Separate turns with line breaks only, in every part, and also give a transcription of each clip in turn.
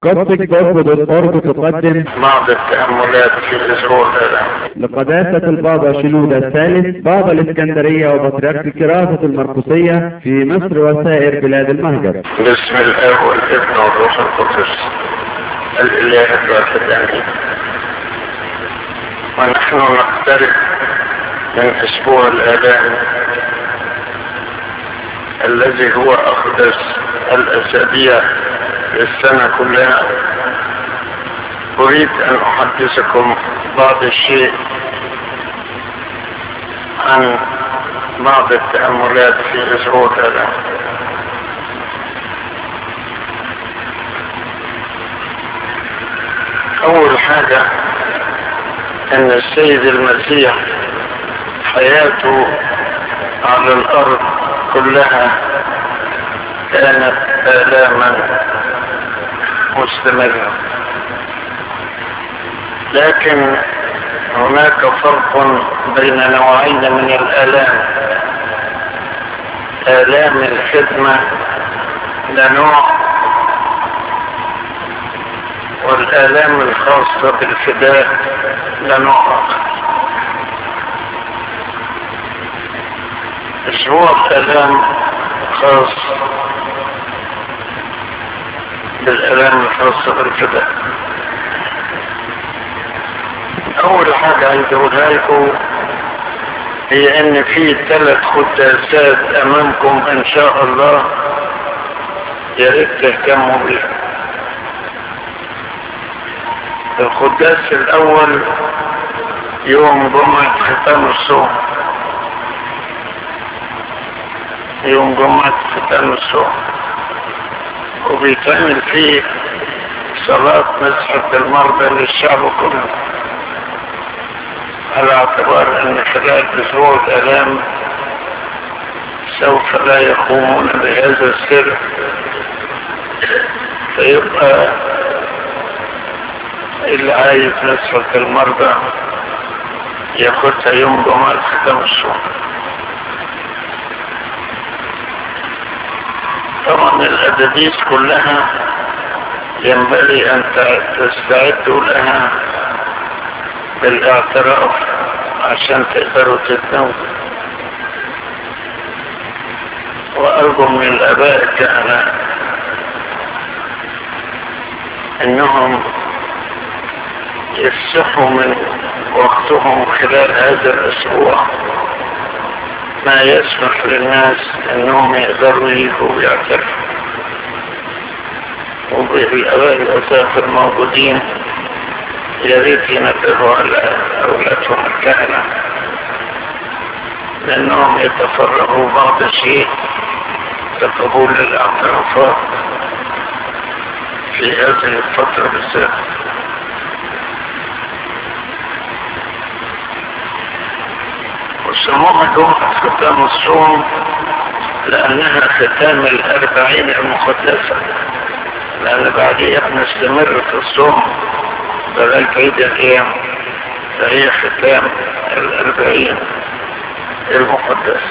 قصة.org تقدم
بعض التأملات في أسبوع الآلام.
لقداسة البابا شنودة الثالث بابا الإسكندرية وبطريرك الكراسة المرقسية في مصر وسائر بلاد المهجر.
بسم الآب والابن والروح القدس الإله الواحد آمين. ونحن نقترب من أسبوع الآلام الذي هو أقدس الأسابيع للسنة كلها. أريد أن أحدثكم بعض الشيء عن بعض التأملات في أسبوع الآلام. أول حاجة أن السيد المسيح حياته على الأرض كلها كانت آلاما مستمرة، لكن هناك فرق بين نوعين من الآلام. آلام الخدمة ده نوع، والآلام الخاصة بالفداء ده نوع آخر. أسبوع الآلام خاص بالآلام الخاصة بالفداء. أول حاجة عايز أقولها لكم هي إن في 3 قداسات أمامكم إن شاء الله، يا ريت تهتموا بيها. القداس الأول يوم جمعة ختام الصوم، يوم جمعة ختام الصوم، وبيتعمل فيه صلاة مسحة المرضى للشعب كله، على اعتبار ان خلال اسبوع الآلام سوف لا يقومون بهذا السر، فيبقى اللي عايز مسحة المرضى ياخدها يوم جمعة ختام الصوم. طبعا الأداديس كلها ينبغي أن تستعدوا لها بالاعتراف عشان تقدروا تتناولوا. وأرجو من الآباء الكهنة إنهم يفسحوا من وقتهم خلال هذا الأسبوع ما يسمح للناس انهم يقدروا يجوا ويعترفوا. وبالآباء الأساقفة الموجودين يا ريت ينبهوا على أولادهم الكهنة لأنهم يتفرغوا بعض الشيء لقبول الاعترافات في هذه الفترة بالذات. وسموها جمعة ختام الصوم لأنها ختام 40 المقدسة، لأن بعدها بنستمر في الصوم لغاية عيد الأيام، فهي ختام 40 المقدسة.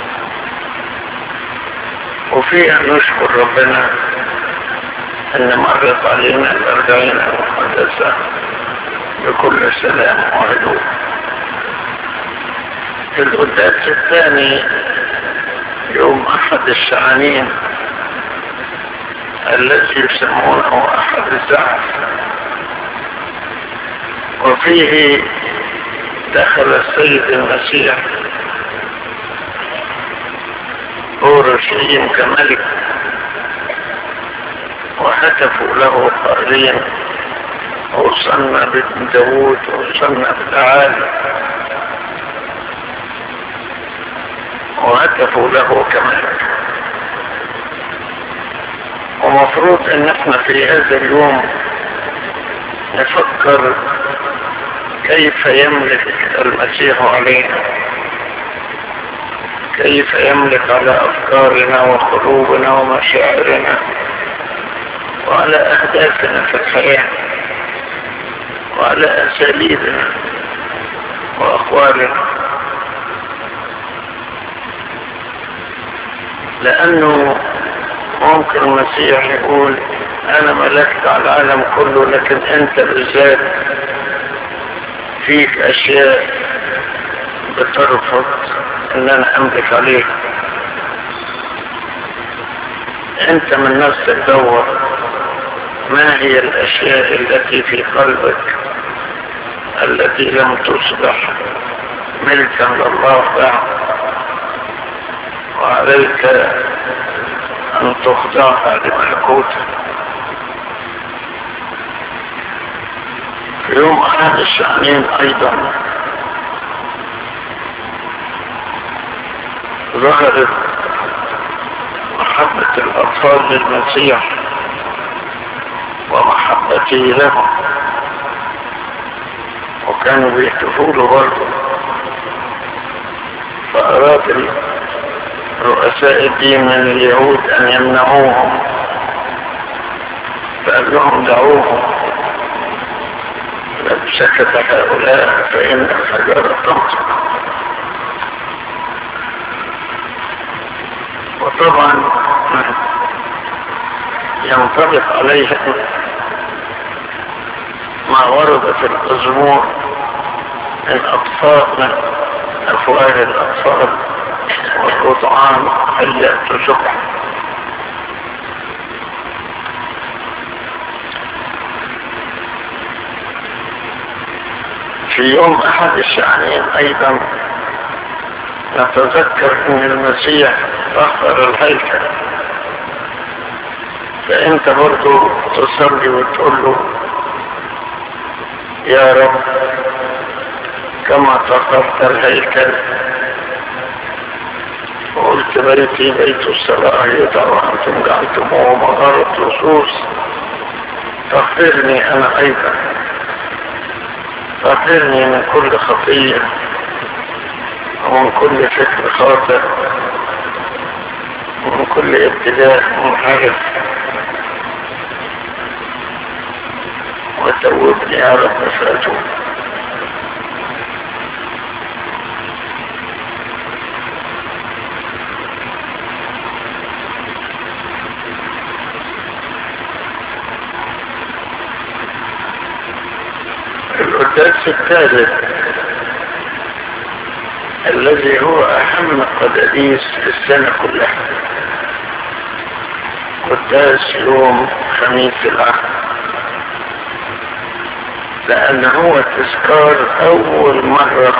وفيها نشكر ربنا أن مرت علينا 40 المقدسة بكل سلام وهدوء. في القداس الثاني يوم أحد الشعانين الذي يسمونه أحد الزعف، وفيه دخل السيد المسيح أورشليم كملك، وهتفوا له قائلين وصلنا بابن داود وصلنا بالعالي، وهتفوا له كملك. ومفروض ان احنا في هذا اليوم نفكر كيف يملك المسيح علينا، كيف يملك على افكارنا وقلوبنا ومشاعرنا وعلى اهدافنا في الحياة وعلى اساليبنا واقوالنا. لأنه ممكن المسيح يقول انا ملكت على العالم كله، لكن انت بالذات فيك اشياء بترفض ان انا املك عليك. انت من نفسك دور ما هي الاشياء التي في قلبك التي لم تصبح ملكا لله بعد، وعليك ان تخضعها لملكوته. في يوم احد الشأنين ايضا ظهرت محبة الاطفال للمسيح ومحبته لهم، وكانوا بيهتفوا له برضه. فأراد رؤساء الدين من اليهود أن يمنعوهم، فقال لهم دعوهم، لو سكت هؤلاء فإن الحجارة تنطق. وطبعا ينطبق عليهم ما ورد في الأزمور من أفواه الأطفال والرضعان هيا تسبح. في يوم أحد الشأنين أيضا نتذكر أن المسيح طهر الهيكل، فأنت برضو تصلي وتقول له يا رب كما طهرت الهيكل وقلت بيتي بيت الصلاة يدعى وأنتم جعلتموه مغارة لصوص، طهرني أنا أيضا، طهرني من كل خطية ومن كل فكر خاطئ ومن كل ابتلاء منحرف، وتوبني يا رب فأتوب. القداس الثالث الذي هو أهم قداسيس السنة كلها، قداس يوم خميس العهد، لأن هو تذكار أول مرة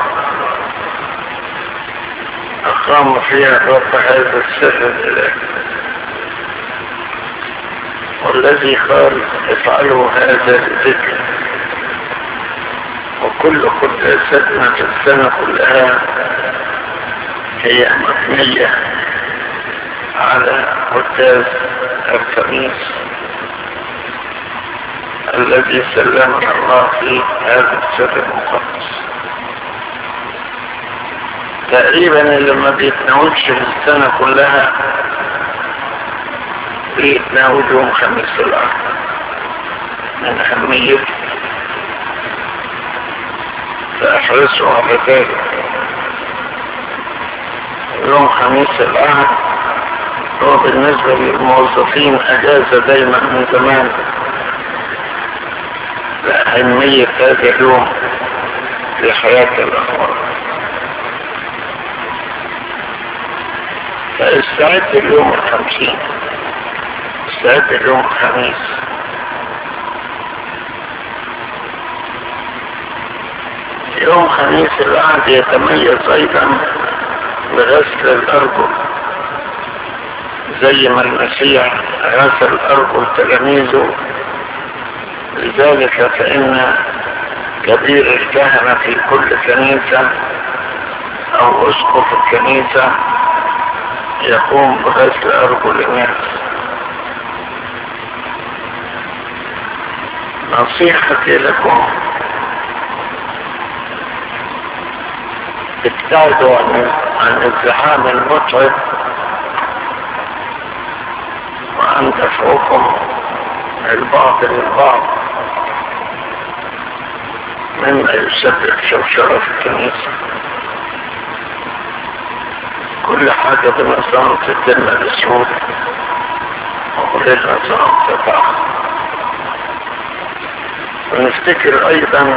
أقام فيها الرب هذا السر الإلهي، والذي قال افعلوا هذا الذكر. وكل قداستنا في السنة كلها هي مبنية على قداس الخميس الذي سلمنا الله فيه هذا السر المقدس. تقريبا اللي ما بيتناولش في السنة كلها بيتناول يوم خميس العهد من أهميته، فأحرصوا على ذلك. يوم خميس العهد هو بالنسبة للموظفين أجازة دايما من زمان لأهمية هذا اليوم في حياة الأخوة. فاستعد اليوم 50، استعد اليوم الخميس. يوم خميس العهد يتميز أيضا بغسل الأرجل، زي ما المسيح غسل أرجل تلاميذه. لذلك فإن كبير الكهنة في كل كنيسة أو أسقف الكنيسة يقوم بغسل أرجل الناس. نصيحتي لكم ابتعدوا عن الزحام المتعب وعن دفعكم البعض للبعض مما يسبب شوشرة في الكنيسة. كل حاجة بنظام تتم بسهولة وللنظام تبعه. ونفتكر أيضا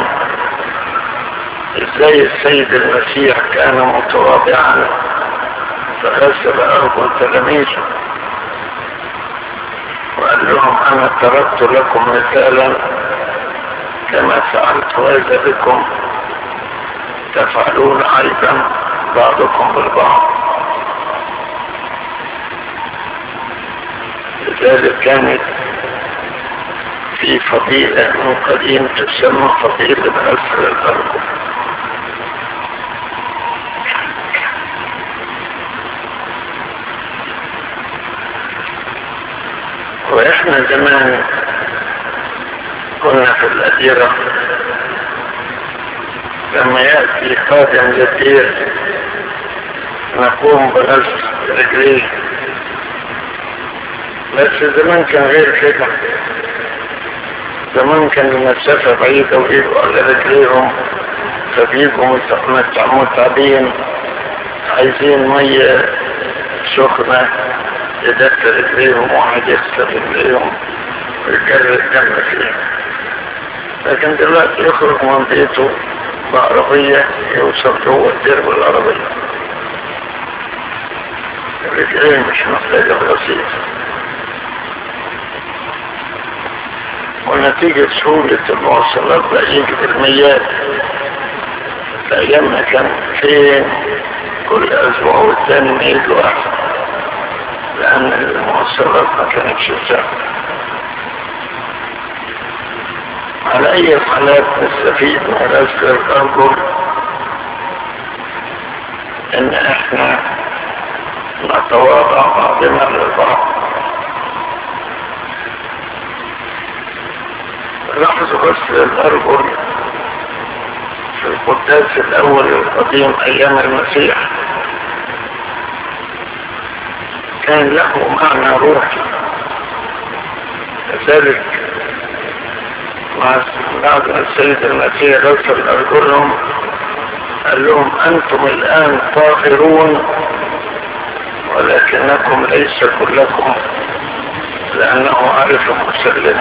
ازاي السيد المسيح كان متواضعا فغسل أرجل تلاميذه وقال لهم أنا تركت لكم مثالا كما فعلت هذا بكم تفعلون أيضا بعضكم بالبعض. لذلك كانت في فضيلة من قديم تسمى فضيلة غسل الأرجل. وإحنا زمان كنا في الأديرة لما يأتي قادم للدير نقوم بغسل رجليه، بس زمان كان غير كده. زمان كان المسافة بعيدة ويجوا على رجليهم فبيجوا متعبين عايزين مية سخنة يدخل رجليهم واحد يغسل رجليهم ويجري الدم فيه. لكن دلوقتي يخرج من بيته بعربية يوصل جوه الدير بالعربية، الرجلين مش محتاجة غسيل. ونتيجة سهولة المواصلات بقيت المياه أيامنا كان فين كل أسبوع والتاني ميل واحد، لأن المواصلات ما كانتش سهلة. على أي حالات نستفيد من غسل الأرجل إن إحنا نتواضع بعضنا للبعض. لاحظوا غسل الأرجل في القداس الأول القديم أيام المسيح كان له معنى روحي. كذلك بعد السيد المسيح غسل أرجلهم قال لهم أنتم الآن طاهرون ولكنكم ليس كلكم، لأنه عارف مسلم.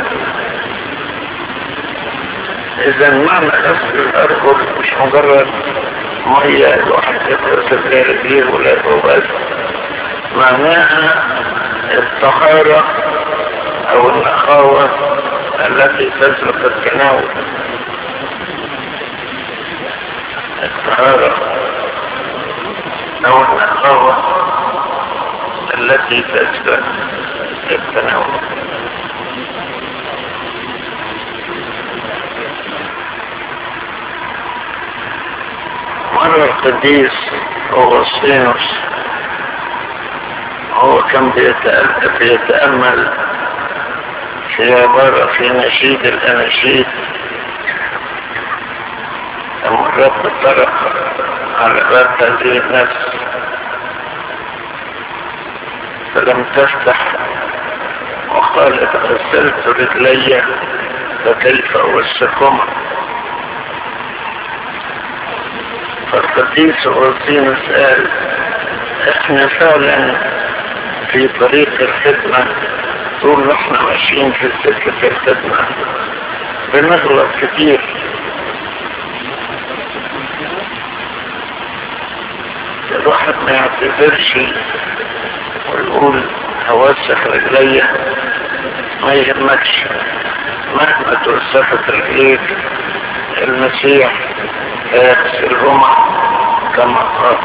إذا معنى غسل الأرجل مش مجرد مية الواحد يغسل بها رجليه ولا بس، معناها الطهارة أو النخاوة التي تسلك التناول. الطهارة أو النخاوة التي تسلك التناول. مرة القديس أغسطينوس هو كان بيتأمل في عبارة في نشيد الأناشيد لما الرب طرق على باب هذه النفس فلم تفتح وقالت غسلت رجلي فكيف أوسخهما. فالقديس أغسطينوس قال احنا فعلا في طريق الخدمة طول ما احنا ماشيين في سكة الخدمة بنغلط كتير. الواحد ما يعتذرش ويقول هوسخ رجلي، ما يهمكش مهما توسخت رجليك المسيح هيغسلهما كما قال.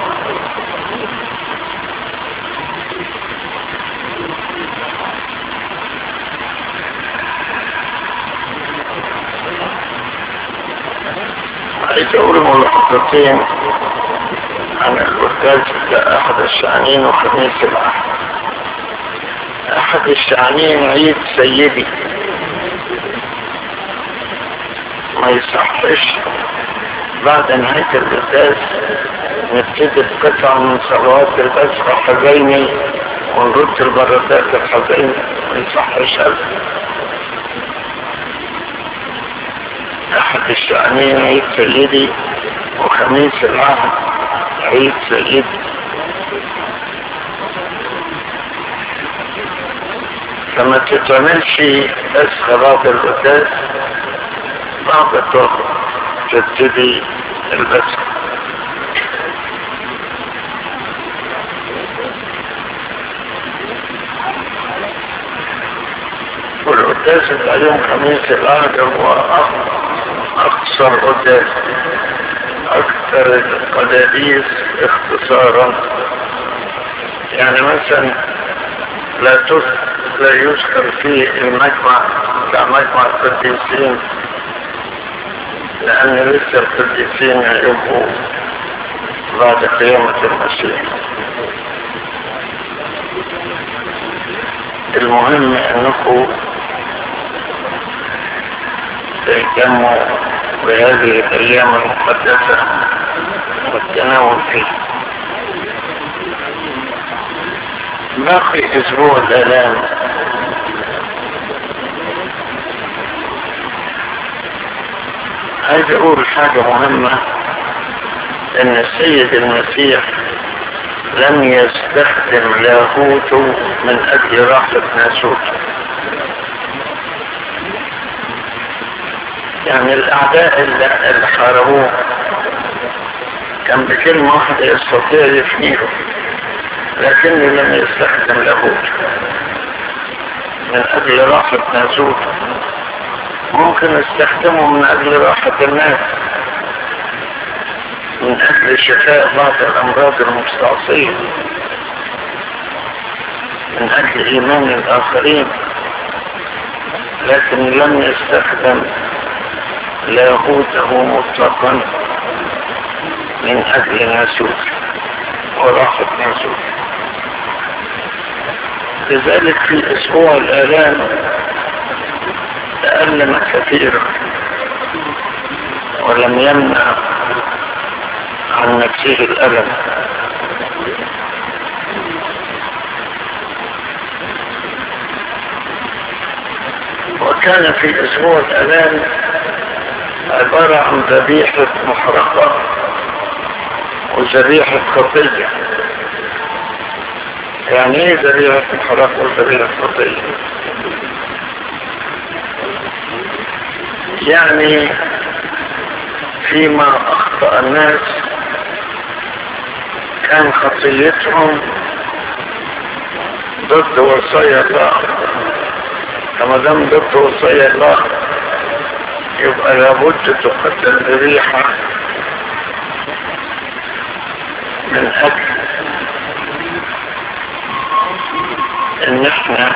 عايز اقول ملاحظتين عن القداس بتاع احد الشعانين وخميس الاحد. احد الشعانين عيد سيدي، ما يصحش بعد نهاية القداس نبتدي بقطع من صلوات البسخة حزيني ونرد البركات الحزيني، ما يصحش ابدا. احد الشعانين عيد سيدي وخميس العهد عيد سيدي. فما تتعملش بس صلاة القداس، بعد الظهر تبتدي البسم. والقداس بتاع يوم خميس العهد هو أقصر قداس، أكثر القداسيس اختصارا. يعني مثلا لا يذكر فيه المجمع بتاع مجمع القديسين، لأن لسه القديسين هيبقوا بعد قيامة المسيح. المهم أنكم تهتموا بهذه الأيام المقدسة والتناول فيها. باقي أسبوع الآلام. عايز أقول حاجة مهمة، أن السيد المسيح لم يستخدم لاهوته من أجل راحة ناسوته. يعني الأعداء اللي حاربوه كان بكلمة واحدة يستطيع يفنيهم، لكنه لم يستخدم لاهوته من أجل راحة ناسوته. ممكن استخدمه من أجل راحة الناس، من أجل شفاء بعض الأمراض المستعصية، من أجل إيمان الآخرين، لكن لم يستخدم لاهوته مطلقا من أجل ناسوت وراحة ناسوت. لذلك في أسبوع الآلام تألم كثيرا ولم يمنع عن نفسه الألم. وكان في أسبوع الآلام عبارة عن ذبيحة محرقة وذبيحة خطية. يعني ايه ذبيحة محرقة وذبيحة خطية؟ يعني فيما أخطأ الناس كان خطيتهم ضد وصايا الله، كما دام ضد وصايا الله يبقى لابد تقدم ذبيحة من أجل ان احنا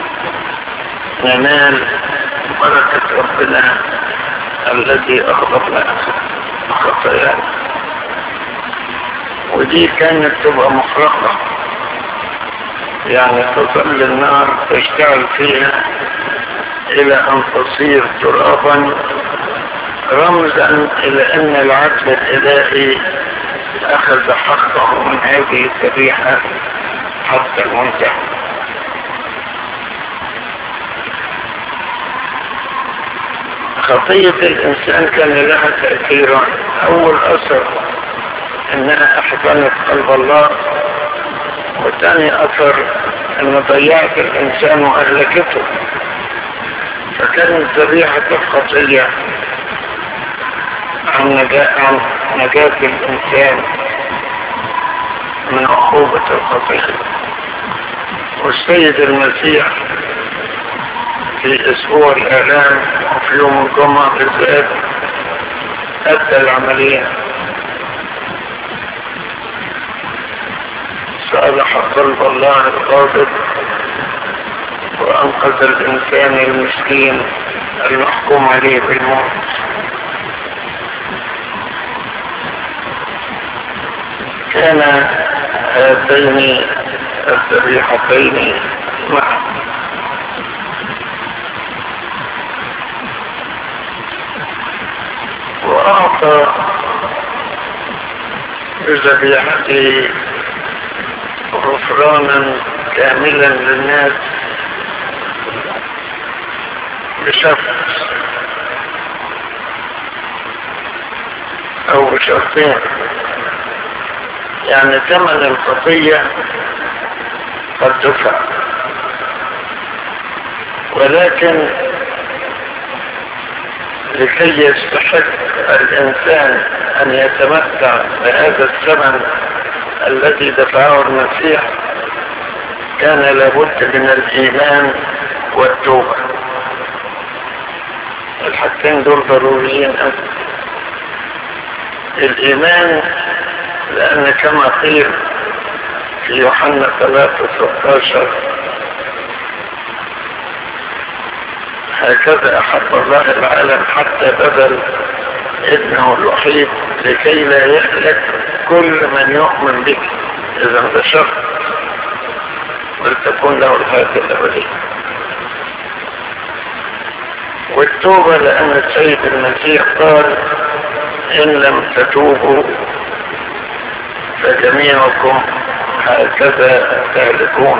ننال بركة ربنا الذي أغضبنا خطايانا. ودي كانت تبقى محرقة، يعني تظل النار تشتعل فيها إلى أن تصير ترابا، رمزا إلى أن العدل الإلهي أخذ حقه من هذه الذبيحة حتى المنتهى. خطية الإنسان كان لها تأثير. أول أثر أنها أحزنت قلب الله، وثاني أثر أن ضيعت الإنسان وأهلكته. فكانت ذبيحة الخطية عن نجاة الإنسان من عقوبة الخطية. والسيد المسيح في أسبوع الآلام وفي يوم الجمعة بالذات أدى العملية، صالح قلب الله الغاضب وأنقذ الإنسان المسكين المحكوم عليه بالموت. كان هاتين الذبيحتين معا. وأعطى بذبيحته غفرانا كاملا للناس بشرط أو بشرطين. يعني ثمن الخطية قد دفع، ولكن لكي يستحق الإنسان أن يتمتع بهذا الثمن الذي دفعه المسيح كان لابد من الإيمان والتوبة. الحاجتين دول ضروريين أوي. الإيمان لأن كما قيل في يوحنا 3:16 هكذا أحب الله العالم حتى بذل ابنه الوحيد لكي لا يهلك كل من يؤمن به، إذا ده شرط ولتكون له الحياة الأبدية. والتوبة لأن السيد المسيح قال إن لم تتوبوا فجميعكم هكذا تهلكون.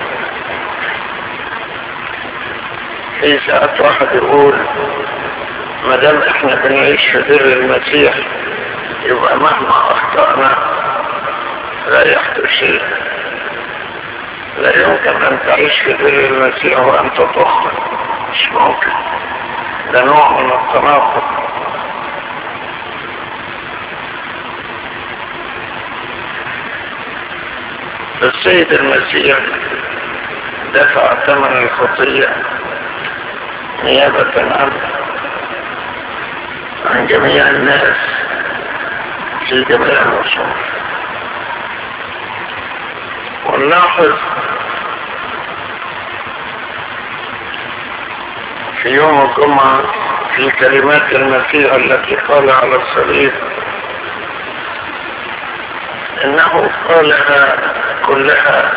في ساعات واحد يقول ما دام احنا بنعيش في بر المسيح يبقى مهما اخطأنا لا يحدث شيء. لا يمكن ان تعيش في بر المسيح وانت تخطئ، مش ممكن. ده نوع من التناقض. السيد المسيح دفع ثمن الخطية نيابة عن جميع الناس في جميع العصور. ونلاحظ في يوم الجمعة في كلمات المسيح التي قال على الصليب انه قالها كلها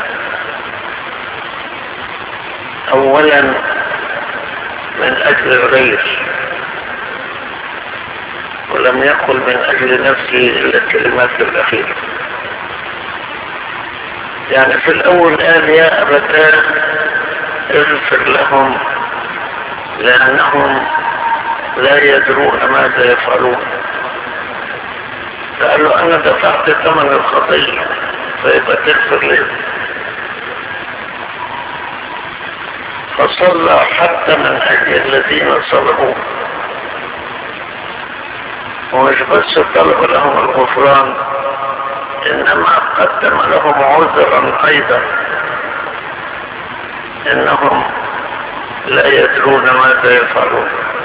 اولا من اجل الغير، ولم يقل من اجل نفسه الا الكلمات الاخيرة. يعني في الاول قال يا ابتاه اغفر لهم لانهم لا يدرون ماذا يفعلون. فقال له انا دفعت ثمن الخطية فيبقى تغفر لي. فصلى حتى من اجل الذين صلبوا، ومش بس طلب لهم الغفران انما قدم لهم عذرا ايضا انهم لا يدرون ماذا يفعلون.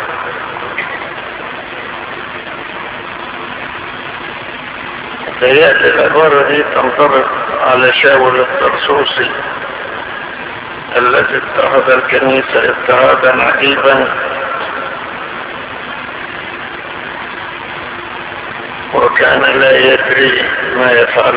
تهيألي العبارة دي تنطبق على شاول الطرسوسي الذي اضطهد الكنيسة اضطهادا عجيبا، وكان لا يدري ما يفعل،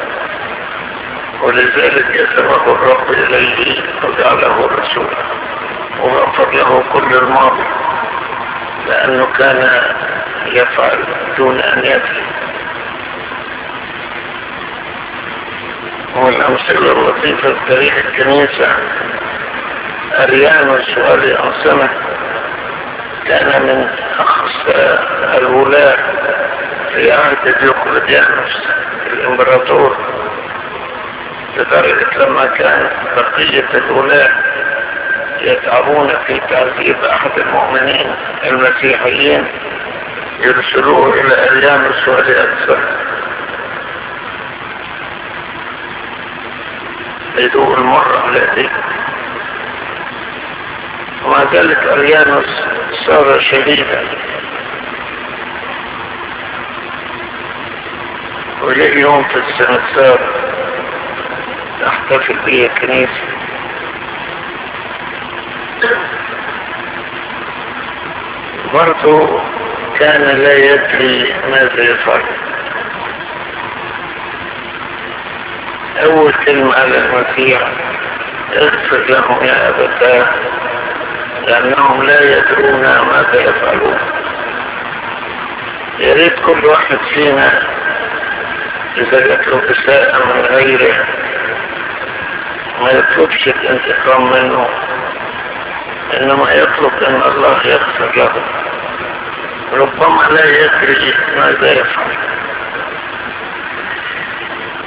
ولذلك كتبه الرب إليه وجعله رسولا وغفر له كل الماضي لأنه كان يفعل دون أن يدري. والأمثلة اللطيفة في تاريخ الكنيسة أريانوس ولي أنصنة كان من أخصى الولاة في عهد ديوقليانوس الإمبراطور، لدرجة لما كان بقية الولاة يتعبون في تعذيب أحد المؤمنين المسيحيين يرسلوه إلى أريانوس ولي أنصنة يدوق المرة التي. ومع ذلك أريانوس صار شهيدا، وليه يوم في السنسار تحتفل به الكنيسة. برضو كان لا يدري ماذا يفعل. أول كلمة على المسيح اغفر لهم يا أبتاه لأنهم لا يدرون ماذا يفعلون. يريد كل واحد فينا إذا يطلب إساءة من غيره ما يطلبش الانتقام منه، إنما يطلب أن الله يغفر له. ربما لا يدري ماذا يفعل.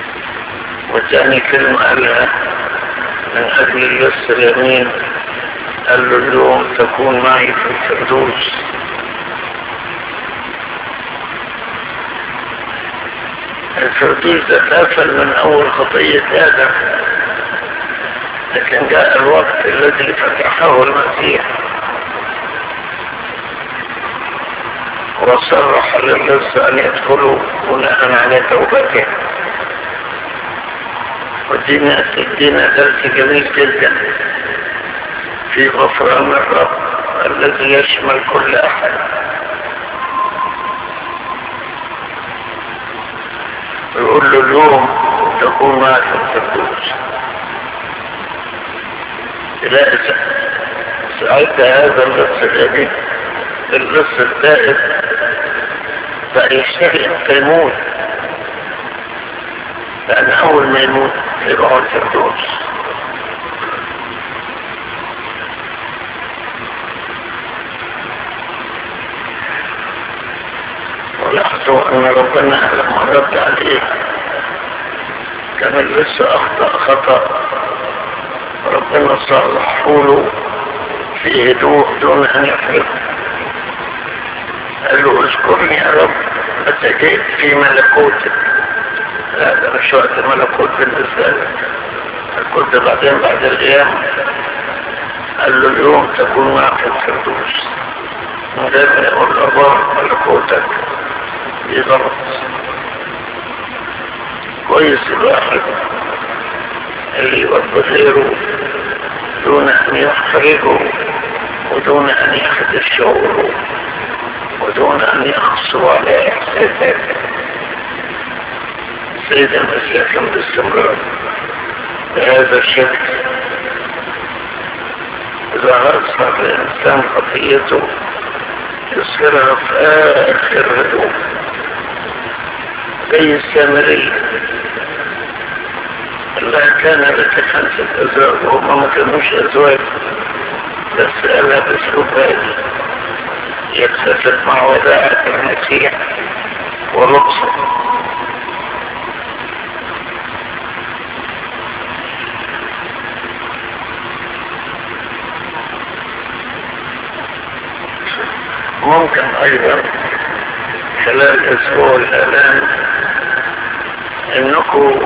وثاني كلمة قالها من أجل اللص اليمين قال له اليوم تكون معي في الفردوس. الفردوس ده اتقفل من اول خطية ادم، لكن جاء الوقت الذي فتحه المسيح وصرح للناس ان يدخلوا بناء على توبته. ودينا درس جميل جدا في غفران الرب الذي يشمل كل احد. يقول له اليوم تكون معك في الفردوس. تلاقي ساعتها هذا اللص الجميل، اللص التائب بقى يشتهي ان يموت، لان اول ما يموت يبقى الفردوس. ولاحظوا ان ربنا لما رد عليه كان لسه اخطأ خطأ، ربنا صالحه له في هدوء دون ان يفرق. قال له اذكرني يا رب متى جئت في ملكوتك. لا ده مش وقت الملكوت بالنسبة لك، الملكوت بعدين بعد القيامة. قال له اليوم تكون معك في الفردوس. من غير ما يقول الله ملكوتك دي غلط. كويس الواحد اللي يوضب غيره دون ان يحرجه ودون ان ياخد شعوره ودون ان يخصوا على احساسه. السيد المسيح كان باستمرار بهذا الشكل. اذا اظهر الانسان خطيته يصيرها في اخر هدوء زي السامرية. الله كان لك 5 أزواج وهما ما كانوش أزواج، بس قالها باسلوب هادي يتفق مع وداعة المسيح ولطفه. ممكن أيضا خلال أسبوع الآلام إنكم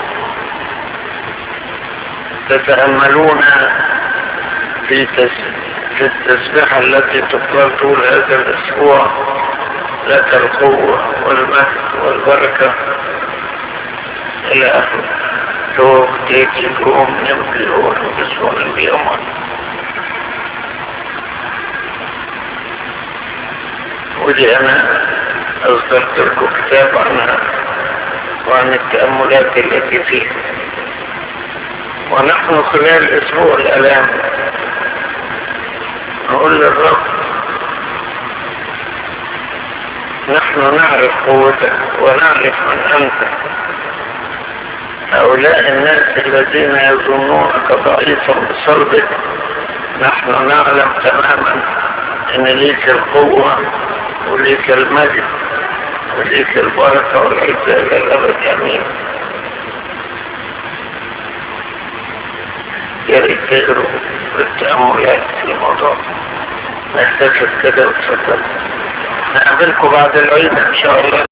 تتأملون في التسبيحة التي تقال طول هذا الأسبوع: لك القوة والمجد والبركة إلى آخره. توق تيجيكم يمكنون بسهولة بيوم. ودي أنا أصدرت لكم كتاب عنها وعن التأملات التي فيها. ونحن خلال أسبوع الآلام نقول للرب: نحن نعرف قوتك ونعرف من أنت. هؤلاء الناس الذين يظنونك ضعيفا بصلبك نحن نعلم تماما ان ليك القوة وليك المجد وليك البركة والعزة الى الابد. امين. يا ريت تقروا بالتأملات في الموضوع. نحتفل كده وتفضل. نقابلكم بعد العيد ان شاء الله.